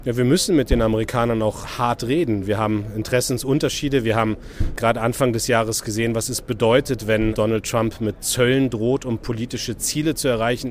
Ja, wir müssen mit den Amerikanern auch hart reden. Wir haben Interessensunterschiede. Wir haben gerade Anfang des Jahres gesehen, was es bedeutet, wenn Donald Trump mit Zöllen droht, um politische Ziele zu erreichen.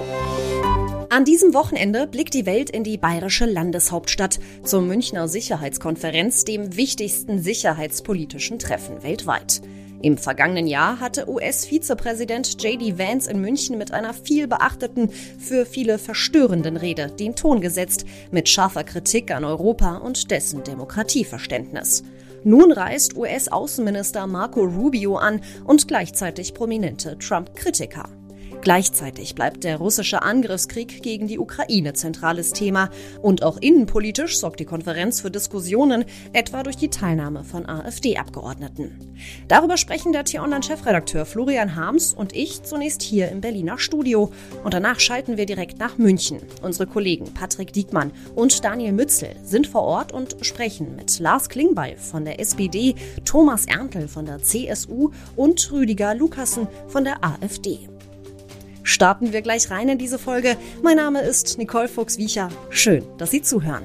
An diesem Wochenende blickt die Welt in die bayerische Landeshauptstadt zur Münchner Sicherheitskonferenz, dem wichtigsten sicherheitspolitischen Treffen weltweit. Im vergangenen Jahr hatte US-Vizepräsident J.D. Vance in München mit einer viel beachteten, für viele verstörenden Rede den Ton gesetzt, mit scharfer Kritik an Europa und dessen Demokratieverständnis. Nun reist US-Außenminister Marco Rubio an und gleichzeitig prominente Trump-Kritiker. Gleichzeitig bleibt der russische Angriffskrieg gegen die Ukraine zentrales Thema. Und auch innenpolitisch sorgt die Konferenz für Diskussionen, etwa durch die Teilnahme von AfD-Abgeordneten. Darüber sprechen der T-Online-Chefredakteur Florian Harms und ich zunächst hier im Berliner Studio. Und danach schalten wir direkt nach München. Unsere Kollegen Patrick Diekmann und Daniel Mützel sind vor Ort und sprechen mit Lars Klingbeil von der SPD, Thomas Erntl von der CSU und Rüdiger Lukassen von der AfD. Starten wir gleich rein in diese Folge. Mein Name ist Nicole Fuchs-Wiecher. Schön, dass Sie zuhören.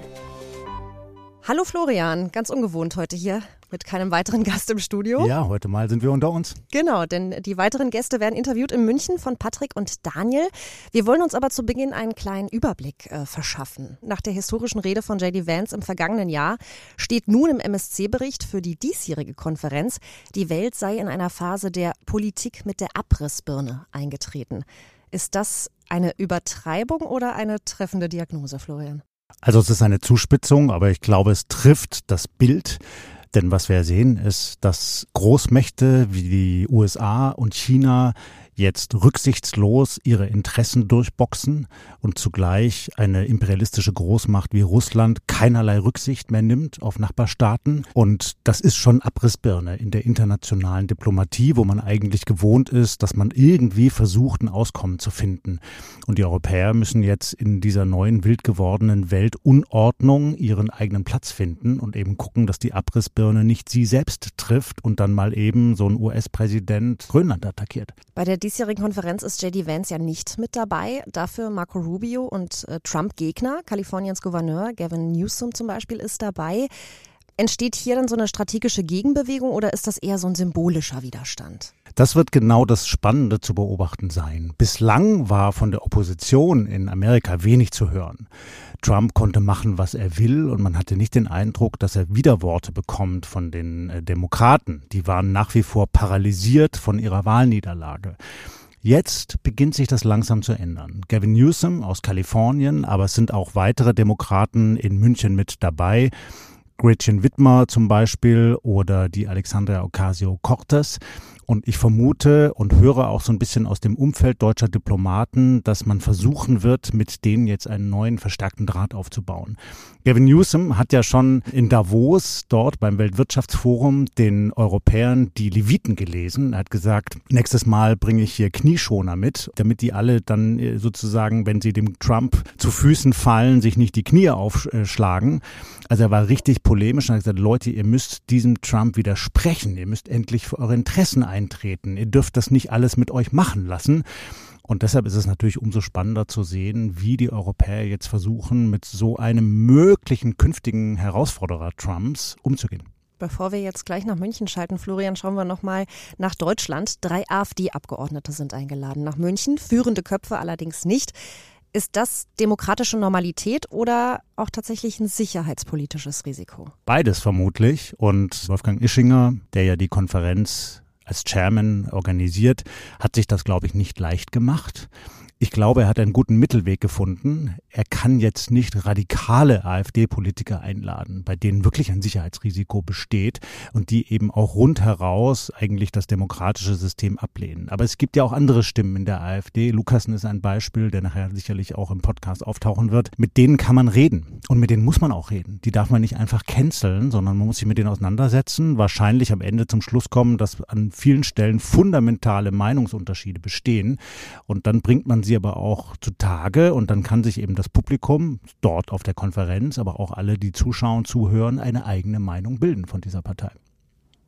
Hallo Florian, ganz ungewohnt heute hier mit keinem weiteren Gast im Studio. Ja, heute mal sind wir unter uns. Genau, denn die weiteren Gäste werden interviewt in München von Patrick und Daniel. Wir wollen uns aber zu Beginn einen kleinen Überblick verschaffen. Nach der historischen Rede von J.D. Vance im vergangenen Jahr steht nun im MSC-Bericht für die diesjährige Konferenz, die Welt sei in einer Phase der Politik mit der Abrissbirne eingetreten. Ist das eine Übertreibung oder eine treffende Diagnose, Florian? Also es ist eine Zuspitzung, aber ich glaube, es trifft das Bild. Denn was wir sehen, ist, dass Großmächte wie die USA und China jetzt rücksichtslos ihre Interessen durchboxen und zugleich eine imperialistische Großmacht wie Russland keinerlei Rücksicht mehr nimmt auf Nachbarstaaten. Und das ist schon Abrissbirne in der internationalen Diplomatie, wo man eigentlich gewohnt ist, dass man irgendwie versucht, ein Auskommen zu finden. Und die Europäer müssen jetzt in dieser neuen, wild gewordenen Weltunordnung ihren eigenen Platz finden und eben gucken, dass die Abrissbirne nicht sie selbst trifft und dann mal eben so ein US-Präsident Grönland attackiert. Bei der diesjährigen Konferenz ist J.D. Vance ja nicht mit dabei. Dafür Marco Rubio und Trump-Gegner. Kaliforniens Gouverneur Gavin Newsom zum Beispiel ist dabei. Entsteht hier dann so eine strategische Gegenbewegung oder ist das eher so ein symbolischer Widerstand? Das wird genau das Spannende zu beobachten sein. Bislang war von der Opposition in Amerika wenig zu hören. Trump konnte machen, was er will und man hatte nicht den Eindruck, dass er Widerworte bekommt von den Demokraten. Die waren nach wie vor paralysiert von ihrer Wahlniederlage. Jetzt beginnt sich das langsam zu ändern. Gavin Newsom aus Kalifornien, aber es sind auch weitere Demokraten in München mit dabei. Gretchen Whitmer zum Beispiel oder die Alexandria Ocasio-Cortez. Und ich vermute und höre auch so ein bisschen aus dem Umfeld deutscher Diplomaten, dass man versuchen wird, mit denen jetzt einen neuen verstärkten Draht aufzubauen. Gavin Newsom hat ja schon in Davos dort beim Weltwirtschaftsforum den Europäern die Leviten gelesen. Er hat gesagt, nächstes Mal bringe ich hier Knieschoner mit, damit die alle dann sozusagen, wenn sie dem Trump zu Füßen fallen, sich nicht die Knie aufschlagen. Also er war richtig polemisch und hat gesagt, Leute, ihr müsst diesem Trump widersprechen. Ihr müsst endlich für eure Interessen eintreten. Ihr dürft das nicht alles mit euch machen lassen. Und deshalb ist es natürlich umso spannender zu sehen, wie die Europäer jetzt versuchen, mit so einem möglichen künftigen Herausforderer Trumps umzugehen. Bevor wir jetzt gleich nach München schalten, Florian, schauen wir nochmal nach Deutschland. 3 AfD-Abgeordnete sind eingeladen nach München, führende Köpfe allerdings nicht. Ist das demokratische Normalität oder auch tatsächlich ein sicherheitspolitisches Risiko? Beides vermutlich. Und Wolfgang Ischinger, der ja die Konferenz als Chairman organisiert, hat sich das, glaube ich, nicht leicht gemacht. Ich glaube, er hat einen guten Mittelweg gefunden. Er kann jetzt nicht radikale AfD-Politiker einladen, bei denen wirklich ein Sicherheitsrisiko besteht und die eben auch rundheraus eigentlich das demokratische System ablehnen. Aber es gibt ja auch andere Stimmen in der AfD. Lukassen ist ein Beispiel, der nachher sicherlich auch im Podcast auftauchen wird. Mit denen kann man reden und mit denen muss man auch reden. Die darf man nicht einfach canceln, sondern man muss sich mit denen auseinandersetzen. Wahrscheinlich am Ende zum Schluss kommen, dass an vielen Stellen fundamentale Meinungsunterschiede bestehen und dann bringt man sie aber auch zutage und dann kann sich eben das Publikum dort auf der Konferenz, aber auch alle, die zuschauen, zuhören, eine eigene Meinung bilden von dieser Partei.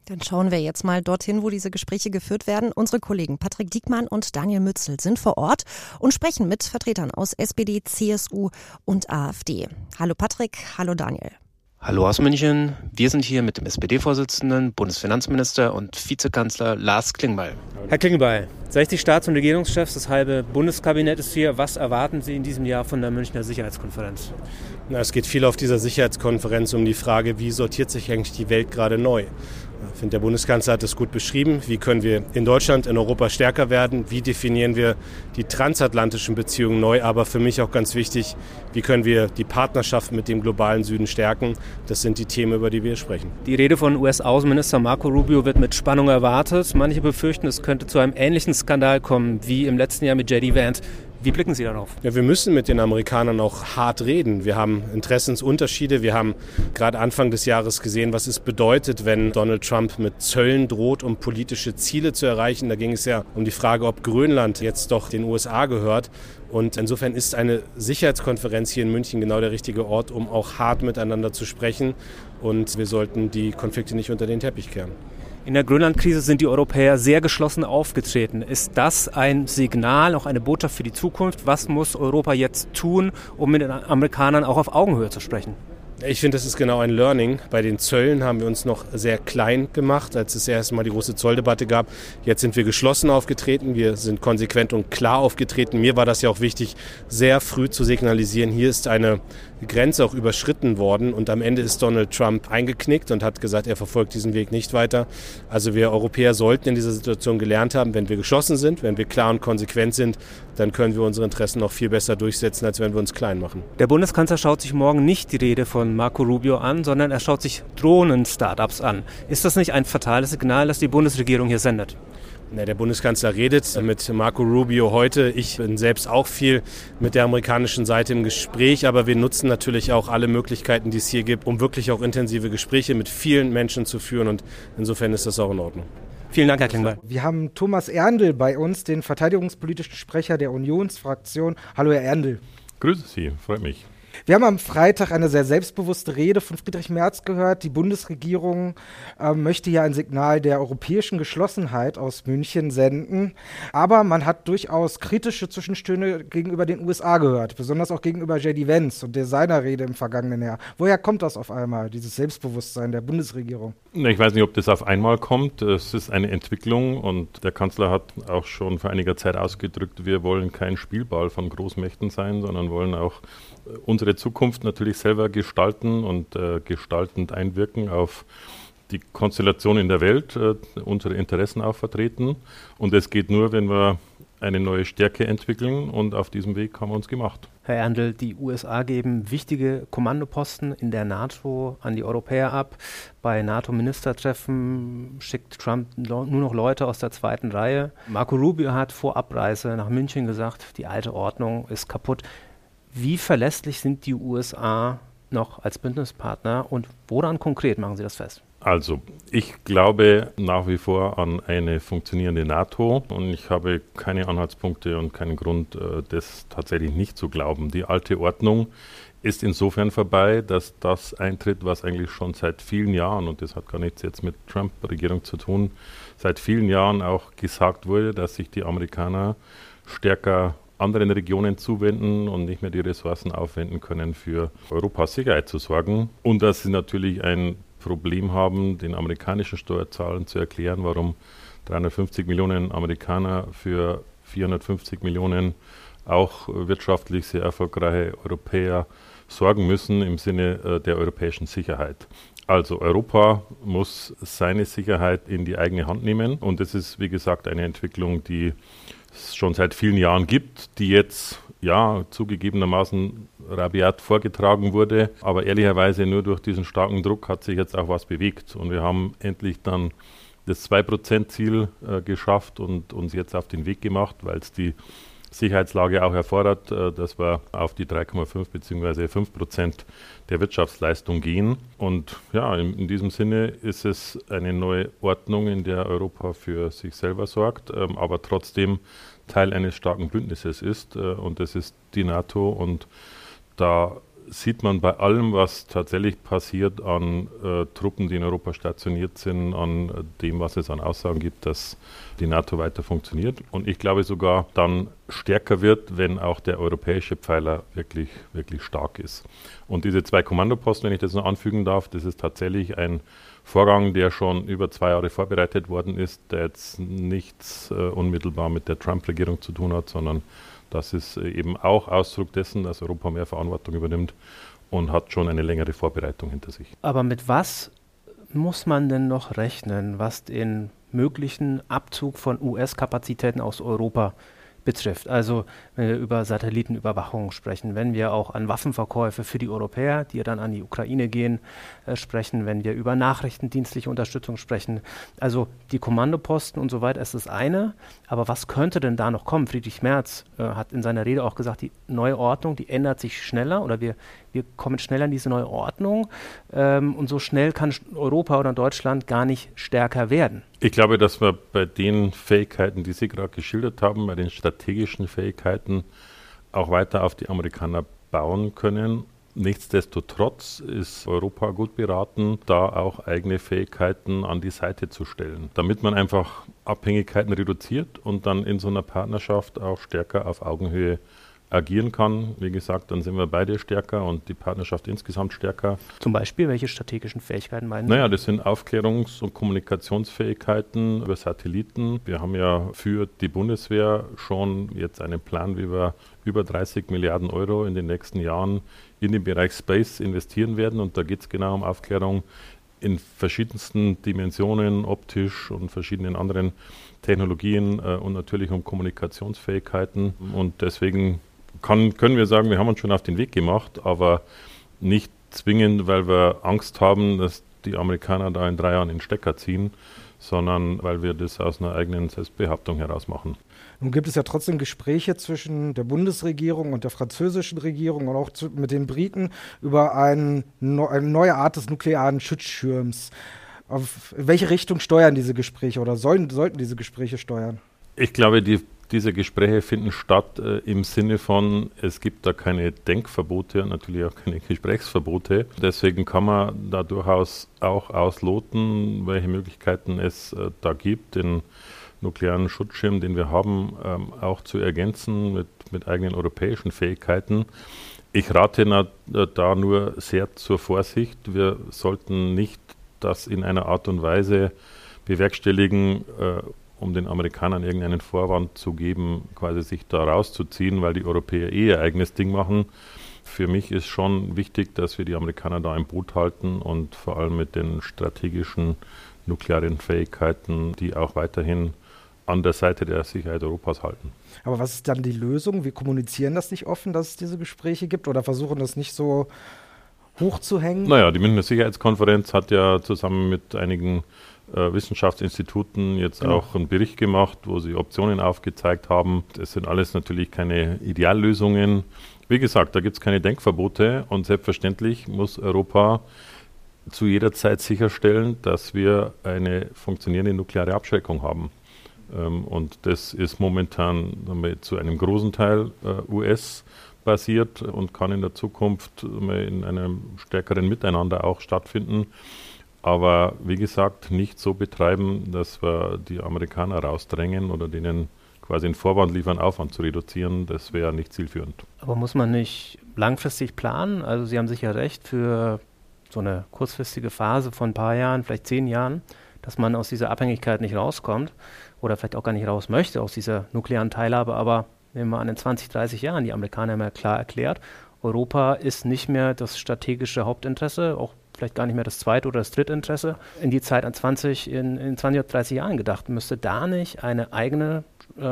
Dann schauen wir jetzt mal dorthin, wo diese Gespräche geführt werden. Unsere Kollegen Patrick Diekmann und Daniel Mützel sind vor Ort und sprechen mit Vertretern aus SPD, CSU und AfD. Hallo Patrick, hallo Daniel. Hallo aus München. Wir sind hier mit dem SPD-Vorsitzenden, Bundesfinanzminister und Vizekanzler Lars Klingbeil. Herr Klingbeil, 60 Staats- und Regierungschefs, das halbe Bundeskabinett ist hier. Was erwarten Sie in diesem Jahr von der Münchner Sicherheitskonferenz? Es geht viel auf dieser Sicherheitskonferenz um die Frage, wie sortiert sich eigentlich die Welt gerade neu? Ich finde, der Bundeskanzler hat es gut beschrieben. Wie können wir in Deutschland, in Europa stärker werden? Wie definieren wir die transatlantischen Beziehungen neu? Aber für mich auch ganz wichtig, wie können wir die Partnerschaft mit dem globalen Süden stärken? Das sind die Themen, über die wir sprechen. Die Rede von US-Außenminister Marco Rubio wird mit Spannung erwartet. Manche befürchten, es könnte zu einem ähnlichen Skandal kommen wie im letzten Jahr mit J.D. Vance. Wie blicken Sie darauf? Ja, wir müssen mit den Amerikanern auch hart reden. Wir haben Interessensunterschiede. Wir haben gerade Anfang des Jahres gesehen, was es bedeutet, wenn Donald Trump mit Zöllen droht, um politische Ziele zu erreichen. Da ging es ja um die Frage, ob Grönland jetzt doch den USA gehört. Und insofern ist eine Sicherheitskonferenz hier in München genau der richtige Ort, um auch hart miteinander zu sprechen. Und wir sollten die Konflikte nicht unter den Teppich kehren. In der Grönland-Krise sind die Europäer sehr geschlossen aufgetreten. Ist das ein Signal, auch eine Botschaft für die Zukunft? Was muss Europa jetzt tun, um mit den Amerikanern auch auf Augenhöhe zu sprechen? Ich finde, das ist genau ein Learning. Bei den Zöllen haben wir uns noch sehr klein gemacht, als es erst mal die große Zolldebatte gab. Jetzt sind wir geschlossen aufgetreten, wir sind konsequent und klar aufgetreten. Mir war das ja auch wichtig, sehr früh zu signalisieren, hier ist eine Grenze auch überschritten worden und am Ende ist Donald Trump eingeknickt und hat gesagt, er verfolgt diesen Weg nicht weiter. Also wir Europäer sollten in dieser Situation gelernt haben, wenn wir geschlossen sind, wenn wir klar und konsequent sind, dann können wir unsere Interessen noch viel besser durchsetzen, als wenn wir uns klein machen. Der Bundeskanzler schaut sich morgen nicht die Rede von Marco Rubio an, sondern er schaut sich Drohnen-Startups an. Ist das nicht ein fatales Signal, das die Bundesregierung hier sendet? Der Bundeskanzler redet mit Marco Rubio heute. Ich bin selbst auch viel mit der amerikanischen Seite im Gespräch, aber wir nutzen natürlich auch alle Möglichkeiten, die es hier gibt, um wirklich auch intensive Gespräche mit vielen Menschen zu führen und insofern ist das auch in Ordnung. Vielen Dank, Herr Klingbeil. Wir haben Thomas Erndl bei uns, den verteidigungspolitischen Sprecher der Unionsfraktion. Hallo, Herr Erndl. Grüße Sie, freut mich. Wir haben am Freitag eine sehr selbstbewusste Rede von Friedrich Merz gehört. Die Bundesregierung möchte ja ein Signal der europäischen Geschlossenheit aus München senden. Aber man hat durchaus kritische Zwischenstöne gegenüber den USA gehört, besonders auch gegenüber J.D. Vance und seiner Rede im vergangenen Jahr. Woher kommt das auf einmal, dieses Selbstbewusstsein der Bundesregierung? Ich weiß nicht, ob das auf einmal kommt. Es ist eine Entwicklung und der Kanzler hat auch schon vor einiger Zeit ausgedrückt, wir wollen kein Spielball von Großmächten sein, sondern wollen auch unsere Zukunft natürlich selber gestalten und gestaltend einwirken auf die Konstellation in der Welt, unsere Interessen auch vertreten. Und es geht nur, wenn wir eine neue Stärke entwickeln und auf diesem Weg haben wir uns gemacht. Herr Erndl, die USA geben wichtige Kommandoposten in der NATO an die Europäer ab. Bei NATO-Ministertreffen schickt Trump nur noch Leute aus der zweiten Reihe. Marco Rubio hat vor Abreise nach München gesagt, die alte Ordnung ist kaputt. Wie verlässlich sind die USA noch als Bündnispartner und woran konkret machen Sie das fest? Also, ich glaube nach wie vor an eine funktionierende NATO und ich habe keine Anhaltspunkte und keinen Grund, das tatsächlich nicht zu glauben. Die alte Ordnung ist insofern vorbei, dass das eintritt, was eigentlich schon seit vielen Jahren, und das hat gar nichts jetzt mit Trump-Regierung zu tun, seit vielen Jahren auch gesagt wurde, dass sich die Amerikaner stärker anderen Regionen zuwenden und nicht mehr die Ressourcen aufwenden können, für Europas Sicherheit zu sorgen. Und dass sie natürlich ein Problem haben, den amerikanischen Steuerzahlern zu erklären, warum 350 Millionen Amerikaner für 450 Millionen auch wirtschaftlich sehr erfolgreiche Europäer sorgen müssen im Sinne der europäischen Sicherheit. Also Europa muss seine Sicherheit in die eigene Hand nehmen und das ist, wie gesagt, eine Entwicklung, die es schon seit vielen Jahren gibt, die jetzt ja zugegebenermaßen rabiat vorgetragen wurde, aber ehrlicherweise nur durch diesen starken Druck hat sich jetzt auch was bewegt und wir haben endlich dann das 2%-Ziel geschafft und uns jetzt auf den Weg gemacht, weil es die Sicherheitslage auch erfordert, dass wir auf die 3,5 bzw. 5% der Wirtschaftsleistung gehen. Und ja, in diesem Sinne ist es eine neue Ordnung, in der Europa für sich selber sorgt, aber trotzdem Teil eines starken Bündnisses ist. Und das ist die NATO. Und da sieht man bei allem, was tatsächlich passiert an Truppen, die in Europa stationiert sind, an dem, was es an Aussagen gibt, dass die NATO weiter funktioniert. Und ich glaube sogar dann stärker wird, wenn auch der europäische Pfeiler wirklich, wirklich stark ist. Und diese 2 Kommandoposten, wenn ich das noch anfügen darf, das ist tatsächlich ein Vorgang, der schon über 2 Jahre vorbereitet worden ist, der jetzt nichts unmittelbar mit der Trump-Regierung zu tun hat, sondern das ist eben auch Ausdruck dessen, dass Europa mehr Verantwortung übernimmt und hat schon eine längere Vorbereitung hinter sich. Aber mit was muss man denn noch rechnen, was den möglichen Abzug von US-Kapazitäten aus Europa betrifft? Also wenn wir über Satellitenüberwachung sprechen, wenn wir auch an Waffenverkäufe für die Europäer, die ja dann an die Ukraine gehen, sprechen, wenn wir über nachrichtendienstliche Unterstützung sprechen. Also die Kommandoposten und so weiter ist das eine, aber was könnte denn da noch kommen? Friedrich Merz hat in seiner Rede auch gesagt, die neue Ordnung, die ändert sich schneller oder wir kommen schneller in diese neue Ordnung und so schnell kann Europa oder Deutschland gar nicht stärker werden. Ich glaube, dass wir bei den Fähigkeiten, die Sie gerade geschildert haben, bei den strategischen Fähigkeiten auch weiter auf die Amerikaner bauen können. Nichtsdestotrotz ist Europa gut beraten, da auch eigene Fähigkeiten an die Seite zu stellen, damit man einfach Abhängigkeiten reduziert und dann in so einer Partnerschaft auch stärker auf Augenhöhe agieren kann. Wie gesagt, dann sind wir beide stärker und die Partnerschaft insgesamt stärker. Zum Beispiel, welche strategischen Fähigkeiten meinen Sie? Naja, das sind Aufklärungs- und Kommunikationsfähigkeiten über Satelliten. Wir haben ja für die Bundeswehr schon jetzt einen Plan, wie wir über 30 Milliarden Euro in den nächsten Jahren in den Bereich Space investieren werden. Und da geht es genau um Aufklärung in verschiedensten Dimensionen, optisch und verschiedenen anderen Technologien und natürlich um Kommunikationsfähigkeiten. Und deswegen können wir sagen, wir haben uns schon auf den Weg gemacht, aber nicht zwingend, weil wir Angst haben, dass die Amerikaner da in 3 Jahren den Stecker ziehen, sondern weil wir das aus einer eigenen Selbstbehauptung heraus machen. Nun gibt es ja trotzdem Gespräche zwischen der Bundesregierung und der französischen Regierung und auch mit den Briten über eine neue Art des nuklearen Schutzschirms. Auf welche Richtung steuern diese Gespräche oder sollten diese Gespräche steuern? Ich glaube, diese Gespräche finden statt im Sinne von, es gibt da keine Denkverbote und natürlich auch keine Gesprächsverbote. Deswegen kann man da durchaus auch ausloten, welche Möglichkeiten es da gibt, den nuklearen Schutzschirm, den wir haben, auch zu ergänzen mit eigenen europäischen Fähigkeiten. Ich rate da nur sehr zur Vorsicht. Wir sollten nicht das in einer Art und Weise bewerkstelligen, um den Amerikanern irgendeinen Vorwand zu geben, quasi sich da rauszuziehen, weil die Europäer ihr eigenes Ding machen. Für mich ist schon wichtig, dass wir die Amerikaner da im Boot halten und vor allem mit den strategischen nuklearen Fähigkeiten, die auch weiterhin an der Seite der Sicherheit Europas halten. Aber was ist dann die Lösung? Wir kommunizieren das nicht offen, dass es diese Gespräche gibt oder versuchen das nicht so hochzuhängen? Naja, die Münchner Sicherheitskonferenz hat ja zusammen mit einigen Wissenschaftsinstituten jetzt auch einen Bericht gemacht, wo sie Optionen aufgezeigt haben. Das sind alles natürlich keine Ideallösungen. Wie gesagt, da gibt es keine Denkverbote und selbstverständlich muss Europa zu jeder Zeit sicherstellen, dass wir eine funktionierende nukleare Abschreckung haben. Und das ist momentan zu einem großen Teil US-basiert und kann in der Zukunft in einem stärkeren Miteinander auch stattfinden. Aber wie gesagt, nicht so betreiben, dass wir die Amerikaner rausdrängen oder denen quasi einen Vorwand liefern, Aufwand zu reduzieren. Das wäre nicht zielführend. Aber muss man nicht langfristig planen? Also Sie haben sicher recht, für so eine kurzfristige Phase von ein paar Jahren, vielleicht 10 Jahren, dass man aus dieser Abhängigkeit nicht rauskommt oder vielleicht auch gar nicht raus möchte aus dieser nuklearen Teilhabe. Aber nehmen wir an, in 20, 30 Jahren, die Amerikaner haben ja klar erklärt, Europa ist nicht mehr das strategische Hauptinteresse, auch vielleicht gar nicht mehr das zweite oder das dritte Interesse. In die Zeit in 20 oder 30 Jahren gedacht, müsste da nicht eine eigene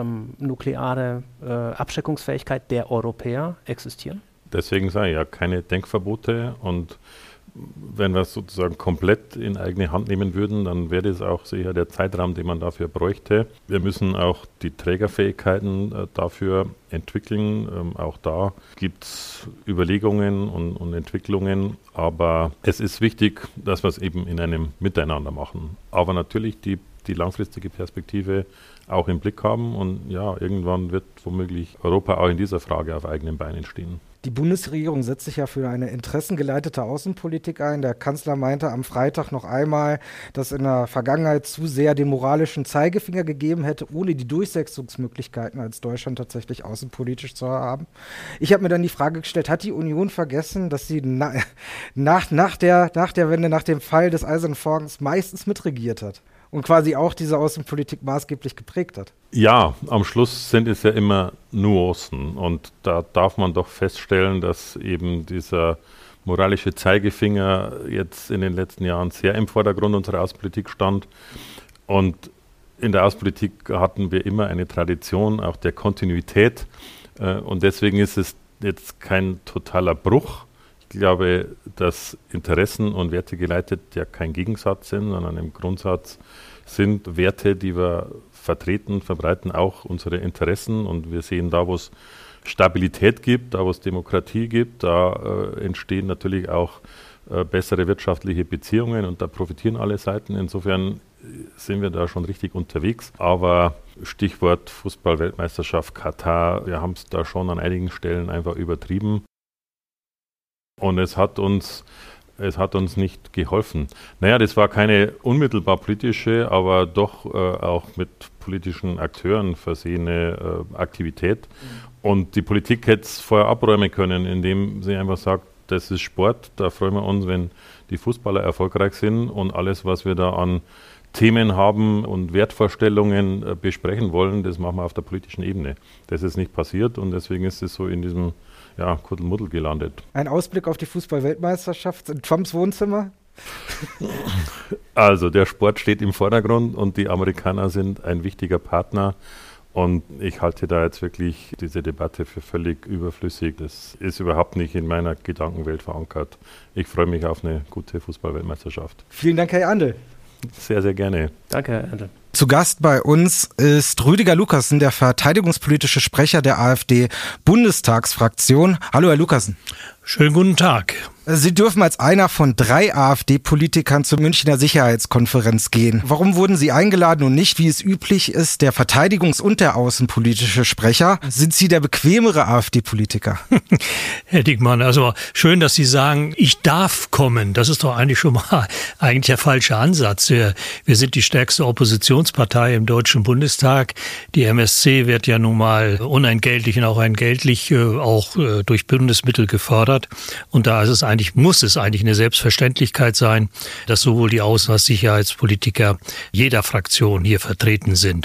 nukleare Abschreckungsfähigkeit der Europäer existieren? Deswegen sage ich ja, keine Denkverbote und wenn wir es sozusagen komplett in eigene Hand nehmen würden, dann wäre das auch sicher der Zeitraum, den man dafür bräuchte. Wir müssen auch die Trägerfähigkeiten dafür entwickeln. Auch da gibt es Überlegungen und Entwicklungen. Aber es ist wichtig, dass wir es eben in einem Miteinander machen. Aber natürlich die langfristige Perspektive auch im Blick haben. Und ja, irgendwann wird womöglich Europa auch in dieser Frage auf eigenen Beinen stehen. Die Bundesregierung setzt sich ja für eine interessengeleitete Außenpolitik ein. Der Kanzler meinte am Freitag noch einmal, dass in der Vergangenheit zu sehr den moralischen Zeigefinger gegeben hätte, ohne die Durchsetzungsmöglichkeiten als Deutschland tatsächlich außenpolitisch zu haben. Ich habe mir dann die Frage gestellt, hat die Union vergessen, dass sie nach der Wende, nach dem Fall des Eisernen Vorhangs meistens mitregiert hat und quasi auch diese Außenpolitik maßgeblich geprägt hat? Ja, am Schluss sind es ja immer Nuancen und da darf man doch feststellen, dass eben dieser moralische Zeigefinger jetzt in den letzten Jahren sehr im Vordergrund unserer Außenpolitik stand und in der Außenpolitik hatten wir immer eine Tradition auch der Kontinuität und deswegen ist es jetzt kein totaler Bruch. Ich glaube, dass Interessen und Werte geleitet ja kein Gegensatz sind, sondern im Grundsatz sind Werte, die wir vertreten, verbreiten auch unsere Interessen und wir sehen da, wo es Stabilität gibt, da wo es Demokratie gibt, da entstehen natürlich auch bessere wirtschaftliche Beziehungen und da profitieren alle Seiten. Insofern sind wir da schon richtig unterwegs. Aber Stichwort Fußball-Weltmeisterschaft Katar, wir haben es da schon an einigen Stellen einfach übertrieben und es hat uns nicht geholfen. Naja, das war keine unmittelbar politische, aber doch auch mit politischen Akteuren versehene Aktivität. Und die Politik hätte es vorher abräumen können, indem sie einfach sagt, das ist Sport, da freuen wir uns, wenn die Fußballer erfolgreich sind und alles, was wir da an Themen haben und Wertvorstellungen besprechen wollen, das machen wir auf der politischen Ebene. Das ist nicht passiert und deswegen ist es so in diesem Kuddelmuddel gelandet. Ein Ausblick auf die Fußball-Weltmeisterschaft in Trumps Wohnzimmer? Also der Sport steht im Vordergrund und die Amerikaner sind ein wichtiger Partner und ich halte da jetzt wirklich diese Debatte für völlig überflüssig. Das ist überhaupt nicht in meiner Gedankenwelt verankert. Ich freue mich auf eine gute Fußball-Weltmeisterschaft. Vielen Dank, Herr Andl. Sehr, sehr gerne. Danke, Herr Andl. Zu Gast bei uns ist Rüdiger Lukassen, der verteidigungspolitische Sprecher der AfD-Bundestagsfraktion. Hallo, Herr Lukassen. Schönen guten Tag. Sie dürfen als einer von 3 AfD-Politikern zur Münchner Sicherheitskonferenz gehen. Warum wurden Sie eingeladen und nicht, wie es üblich ist, der verteidigungs- und der außenpolitische Sprecher? Sind Sie der bequemere AfD-Politiker? Herr Dickmann, also schön, dass Sie sagen, ich darf kommen. Das ist doch eigentlich schon mal der falsche Ansatz. Wir sind die stärkste Oppositionspartei im Deutschen Bundestag. Die MSC wird ja nun mal unentgeltlich und auch entgeltlich auch durch Bundesmittel gefördert. Und da muss es eigentlich eine Selbstverständlichkeit sein, dass sowohl die Außen- als Sicherheitspolitiker jeder Fraktion hier vertreten sind.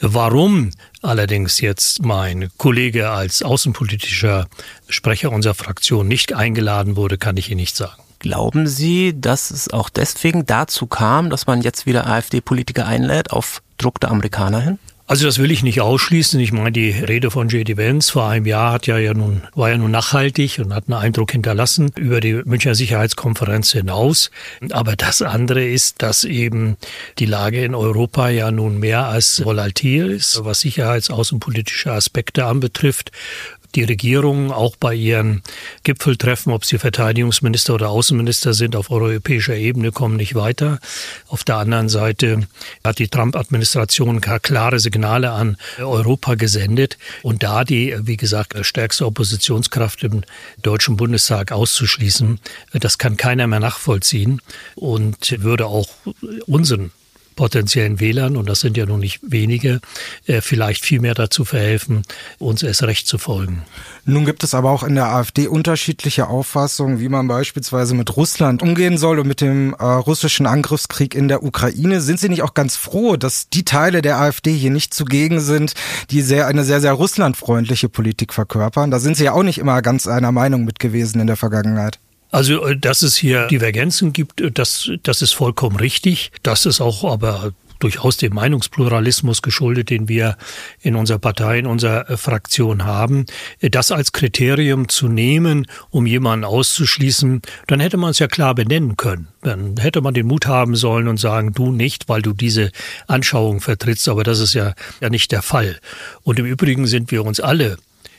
Warum allerdings jetzt mein Kollege als außenpolitischer Sprecher unserer Fraktion nicht eingeladen wurde, kann ich Ihnen nicht sagen. Glauben Sie, dass es auch deswegen dazu kam, dass man jetzt wieder AfD-Politiker einlädt auf Druck der Amerikaner hin? Also das will ich nicht ausschließen. Ich meine, die Rede von J.D. Vance vor einem Jahr war ja nun nachhaltig und hat einen Eindruck hinterlassen über die Münchner Sicherheitskonferenz hinaus. Aber das andere ist, dass eben die Lage in Europa ja nun mehr als volatil ist, was sicherheitsaußenpolitische Aspekte anbetrifft. Die Regierungen auch bei ihren Gipfeltreffen, ob sie Verteidigungsminister oder Außenminister sind, auf europäischer Ebene kommen nicht weiter. Auf der anderen Seite hat die Trump-Administration klare Signale an Europa gesendet. Und da die, wie gesagt, stärkste Oppositionskraft im Deutschen Bundestag auszuschließen, das kann keiner mehr nachvollziehen und würde auch unseren potenziellen Wählern, und das sind ja nun nicht wenige, vielleicht viel mehr dazu verhelfen, uns erst recht zu folgen. Nun gibt es aber auch in der AfD unterschiedliche Auffassungen, wie man beispielsweise mit Russland umgehen soll und mit dem russischen Angriffskrieg in der Ukraine. Sind Sie nicht auch ganz froh, dass die Teile der AfD hier nicht zugegen sind, die eine sehr, sehr russlandfreundliche Politik verkörpern? Da sind Sie ja auch nicht immer ganz einer Meinung mit gewesen in der Vergangenheit. Also, dass es hier Divergenzen gibt, das ist vollkommen richtig. Das ist auch aber durchaus dem Meinungspluralismus geschuldet, den wir in unserer Partei, in unserer Fraktion haben. Das als Kriterium zu nehmen, um jemanden auszuschließen, dann hätte man es ja klar benennen können. Dann hätte man den Mut haben sollen und sagen, du nicht, weil du diese Anschauung vertrittst. Aber das ist ja nicht der Fall. Und im Übrigen sind wir uns alle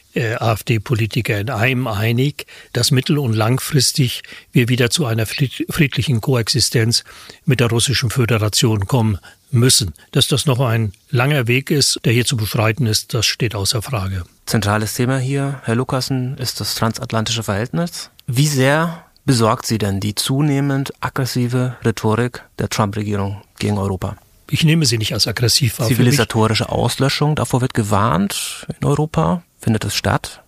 AfD-Politiker in einem einig, dass mittel- und langfristig wir wieder zu einer friedlichen Koexistenz mit der Russischen Föderation kommen müssen. Dass das noch ein langer Weg ist, der hier zu beschreiten ist, das steht außer Frage. Zentrales Thema hier, Herr Lucassen, ist das transatlantische Verhältnis. Wie sehr besorgt Sie denn die zunehmend aggressive Rhetorik der Trump-Regierung gegen Europa? Ich nehme sie nicht als aggressiv wahr. Zivilisatorische Auslöschung, davor wird gewarnt in Europa. Findet es statt?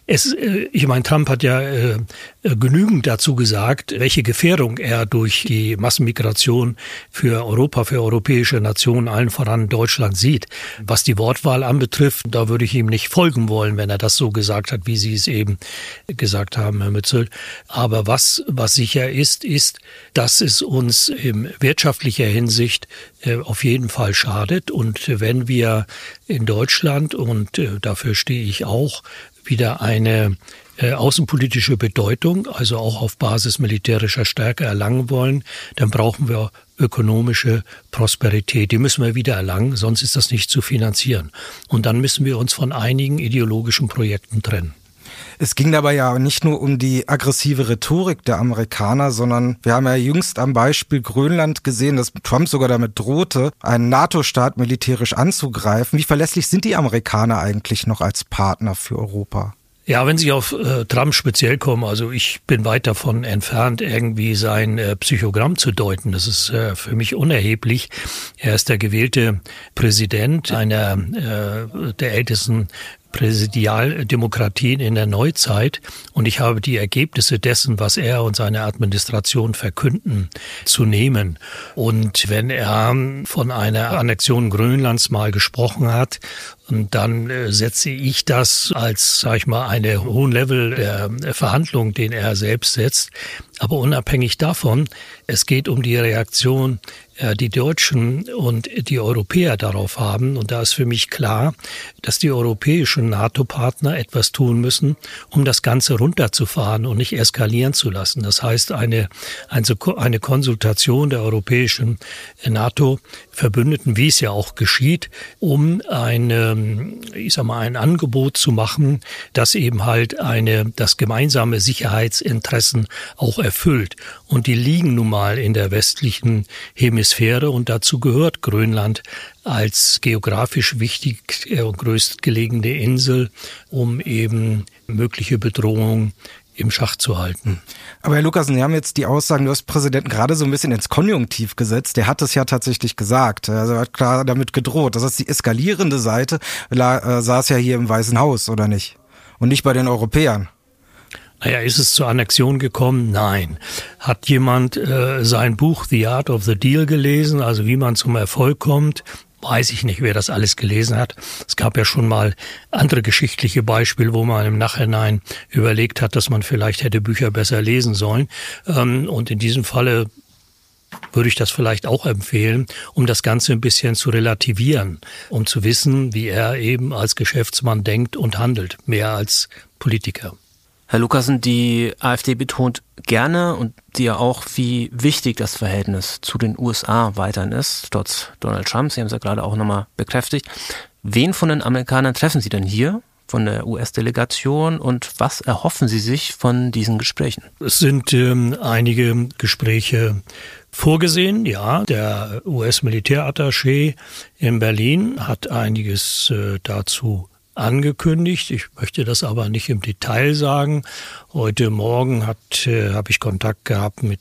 Ich meine, Trump hat ja genügend dazu gesagt, welche Gefährdung er durch die Massenmigration für Europa, für europäische Nationen, allen voran Deutschland sieht. Was die Wortwahl anbetrifft, da würde ich ihm nicht folgen wollen, wenn er das so gesagt hat, wie Sie es eben gesagt haben, Herr Mützel. Aber was sicher ist, dass es uns in wirtschaftlicher Hinsicht auf jeden Fall schadet. Und wenn wir in Deutschland, und dafür stehe ich auch, wieder eine außenpolitische Bedeutung, also auch auf Basis militärischer Stärke erlangen wollen, dann brauchen wir ökonomische Prosperität. Die müssen wir wieder erlangen, sonst ist das nicht zu finanzieren. Und dann müssen wir uns von einigen ideologischen Projekten trennen. Es ging dabei ja nicht nur um die aggressive Rhetorik der Amerikaner, sondern wir haben ja jüngst am Beispiel Grönland gesehen, dass Trump sogar damit drohte, einen NATO-Staat militärisch anzugreifen. Wie verlässlich sind die Amerikaner eigentlich noch als Partner für Europa? Ja, wenn Sie auf Trump speziell kommen, also ich bin weit davon entfernt, irgendwie sein Psychogramm zu deuten. Das ist für mich unerheblich. Er ist der gewählte Präsident einer der ältesten Präsidialdemokratien in der Neuzeit, und ich habe die Ergebnisse dessen, was er und seine Administration verkünden, zu nehmen. Und wenn er von einer Annexion Grönlands mal gesprochen hat, dann setze ich das als, sag ich mal, einen hohen Level der Verhandlung, den er selbst setzt. Aber unabhängig davon, es geht um die Reaktion, die Deutschen und die Europäer darauf haben. Und da ist für mich klar, dass die europäischen NATO-Partner etwas tun müssen, um das Ganze runterzufahren und nicht eskalieren zu lassen. Das heißt, eine Konsultation der europäischen NATO-Verbündeten, wie es ja auch geschieht, um ein Angebot zu machen, das eben halt das gemeinsame Sicherheitsinteressen auch erfüllt. Und die liegen nun mal in der westlichen Hemisphäre, und dazu gehört Grönland als geografisch wichtig und größtgelegene Insel, um eben mögliche Bedrohungen im Schach zu halten. Aber Herr Lucassen, Sie haben jetzt die Aussagen des Präsidenten gerade so ein bisschen ins Konjunktiv gesetzt. Der hat es ja tatsächlich gesagt. Also er hat klar damit gedroht. Das heißt, die eskalierende Seite saß ja hier im Weißen Haus, oder nicht? Und nicht bei den Europäern. Naja, ist es zur Annexion gekommen? Nein. Hat jemand sein Buch The Art of the Deal gelesen, also wie man zum Erfolg kommt? Weiß ich nicht, wer das alles gelesen hat. Es gab ja schon mal andere geschichtliche Beispiele, wo man im Nachhinein überlegt hat, dass man vielleicht hätte Bücher besser lesen sollen. Und in diesem Falle würde ich das vielleicht auch empfehlen, um das Ganze ein bisschen zu relativieren, um zu wissen, wie er eben als Geschäftsmann denkt und handelt, mehr als Politiker. Herr Lucassen, die AfD betont gerne und Sie ja auch, wie wichtig das Verhältnis zu den USA weiterhin ist, trotz Donald Trump. Sie haben es ja gerade auch nochmal bekräftigt. Wen von den Amerikanern treffen Sie denn hier von der US-Delegation und was erhoffen Sie sich von diesen Gesprächen? Es sind einige Gespräche vorgesehen, ja. Der US-Militärattaché in Berlin hat einiges dazu angekündigt. Ich möchte das aber nicht im Detail sagen. Heute Morgen habe ich Kontakt gehabt mit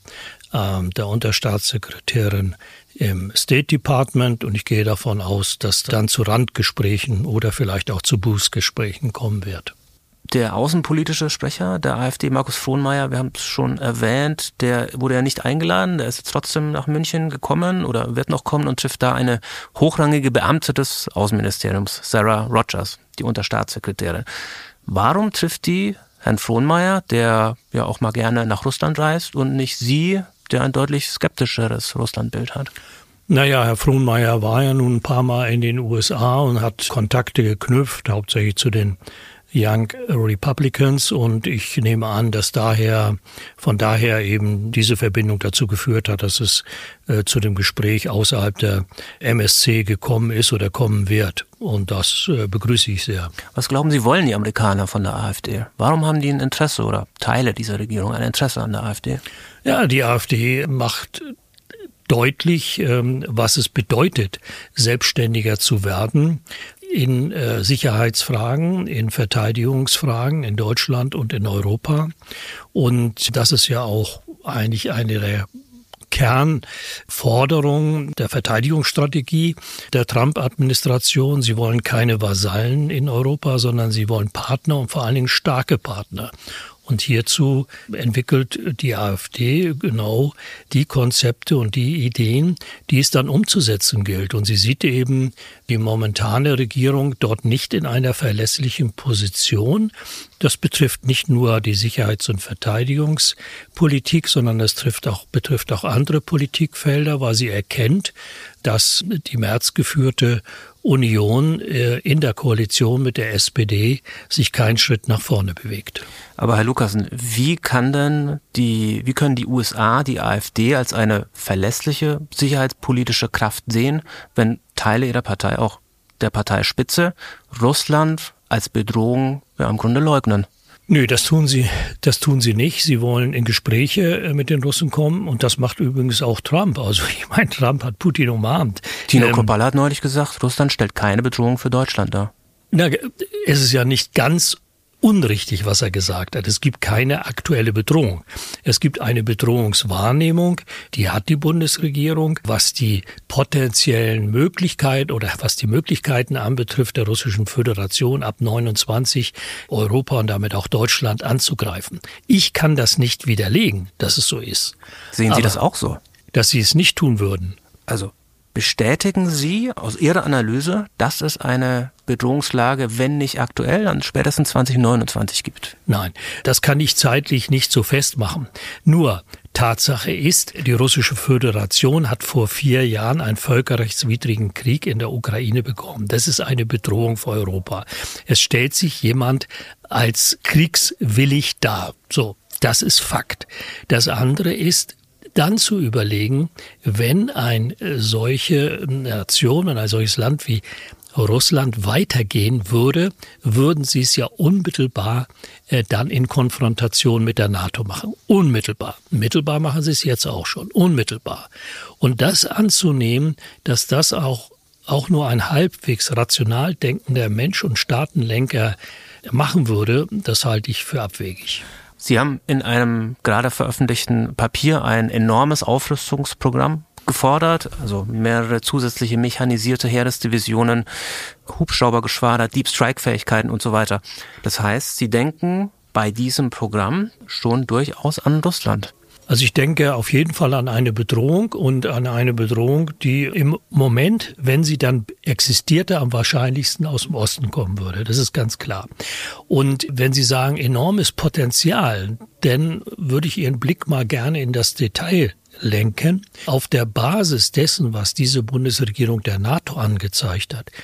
der Unterstaatssekretärin im State Department, und ich gehe davon aus, dass dann zu Randgesprächen oder vielleicht auch zu Bußgesprächen kommen wird. Der außenpolitische Sprecher der AfD, Markus Frohnmayer, wir haben es schon erwähnt, der wurde ja nicht eingeladen, der ist jetzt trotzdem nach München gekommen oder wird noch kommen und trifft da eine hochrangige Beamte des Außenministeriums, Sarah Rogers, die Unterstaatssekretärin. Warum trifft die Herrn Frohnmayer, der ja auch mal gerne nach Russland reist, und nicht Sie, der ein deutlich skeptischeres Russlandbild hat? Naja, Herr Frohnmayer war ja nun ein paar Mal in den USA und hat Kontakte geknüpft, hauptsächlich zu den Young Republicans und ich nehme an, dass von daher eben diese Verbindung dazu geführt hat, dass es zu dem Gespräch außerhalb der MSC gekommen ist oder kommen wird. Und das begrüße ich sehr. Was glauben Sie, wollen die Amerikaner von der AfD? Warum haben die ein Interesse oder Teile dieser Regierung ein Interesse an der AfD? Ja, die AfD macht deutlich, was es bedeutet, selbstständiger zu werden in Sicherheitsfragen, in Verteidigungsfragen in Deutschland und in Europa. Und das ist ja auch eigentlich eine der Kernforderungen der Verteidigungsstrategie der Trump-Administration. Sie wollen keine Vasallen in Europa, sondern sie wollen Partner und vor allen Dingen starke Partner. Und hierzu entwickelt die AfD genau die Konzepte und die Ideen, die es dann umzusetzen gilt. Und sie sieht eben die momentane Regierung dort nicht in einer verlässlichen Position. Das betrifft nicht nur die Sicherheits- und Verteidigungspolitik, sondern es betrifft auch andere Politikfelder, weil sie erkennt, dass die Merz geführte Union in der Koalition mit der SPD sich keinen Schritt nach vorne bewegt. Aber Herr Lucassen, wie können die USA die AfD als eine verlässliche sicherheitspolitische Kraft sehen, wenn Teile ihrer Partei, auch der Parteispitze, Russland als Bedrohung im Grunde leugnen? Nö, das tun sie nicht. Sie wollen in Gespräche mit den Russen kommen und das macht übrigens auch Trump. Also ich meine, Trump hat Putin umarmt. Tino Kruppalla hat neulich gesagt, Russland stellt keine Bedrohung für Deutschland dar. Na, es ist ja nicht ganz unrichtig, was er gesagt hat. Es gibt keine aktuelle Bedrohung. Es gibt eine Bedrohungswahrnehmung, die hat die Bundesregierung, was die potenziellen Möglichkeiten oder was die Möglichkeiten anbetrifft der Russischen Föderation ab 29 Europa und damit auch Deutschland anzugreifen. Ich kann das nicht widerlegen, dass es so ist. Sehen Sie das auch so? Dass Sie es nicht tun würden. Also bestätigen Sie aus Ihrer Analyse, dass es eine Bedrohungslage, wenn nicht aktuell, dann spätestens 2029 gibt? Nein, das kann ich zeitlich nicht so festmachen. Nur Tatsache ist, die Russische Föderation hat vor 4 Jahren einen völkerrechtswidrigen Krieg in der Ukraine begonnen. Das ist eine Bedrohung für Europa. Es stellt sich jemand als kriegswillig dar. So, das ist Fakt. Das andere ist, dann zu überlegen, wenn eine solche Nation und ein solches Land wie Russland weitergehen würde, würden sie es ja unmittelbar dann in Konfrontation mit der NATO machen. Unmittelbar. Mittelbar machen sie es jetzt auch schon. Unmittelbar. Und das anzunehmen, dass das auch nur ein halbwegs rational denkender Mensch und Staatenlenker machen würde, das halte ich für abwegig. Sie haben in einem gerade veröffentlichten Papier ein enormes Aufrüstungsprogramm gefordert, also mehrere zusätzliche mechanisierte Heeresdivisionen, Hubschraubergeschwader, Deep-Strike-Fähigkeiten und so weiter. Das heißt, Sie denken bei diesem Programm schon durchaus an Russland. Also ich denke auf jeden Fall an eine Bedrohung und an eine Bedrohung, die im Moment, wenn sie dann existierte, am wahrscheinlichsten aus dem Osten kommen würde. Das ist ganz klar. Und wenn Sie sagen enormes Potenzial, dann würde ich Ihren Blick mal gerne in das Detail lenken. Auf der Basis dessen, was diese Bundesregierung der NATO angezeigt hat,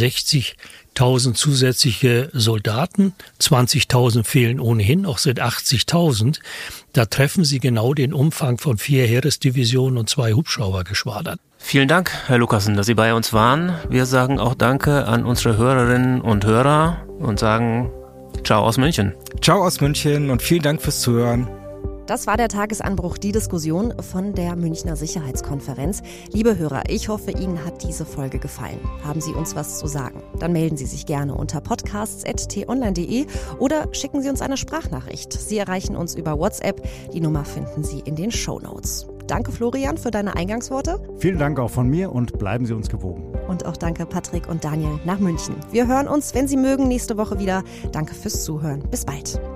60.000 zusätzliche Soldaten, 20.000 fehlen ohnehin, noch sind 80.000. Da treffen Sie genau den Umfang von 4 Heeresdivisionen und 2 Hubschraubergeschwadern. Vielen Dank, Herr Lucassen, dass Sie bei uns waren. Wir sagen auch Danke an unsere Hörerinnen und Hörer und sagen Ciao aus München. Ciao aus München und vielen Dank fürs Zuhören. Das war der Tagesanbruch, die Diskussion von der Münchner Sicherheitskonferenz. Liebe Hörer, ich hoffe, Ihnen hat diese Folge gefallen. Haben Sie uns was zu sagen? Dann melden Sie sich gerne unter podcasts@t-online.de oder schicken Sie uns eine Sprachnachricht. Sie erreichen uns über WhatsApp. Die Nummer finden Sie in den Shownotes. Danke, Florian, für deine Eingangsworte. Vielen Dank auch von mir und bleiben Sie uns gewogen. Und auch danke, Patrick und Daniel, nach München. Wir hören uns, wenn Sie mögen, nächste Woche wieder. Danke fürs Zuhören. Bis bald.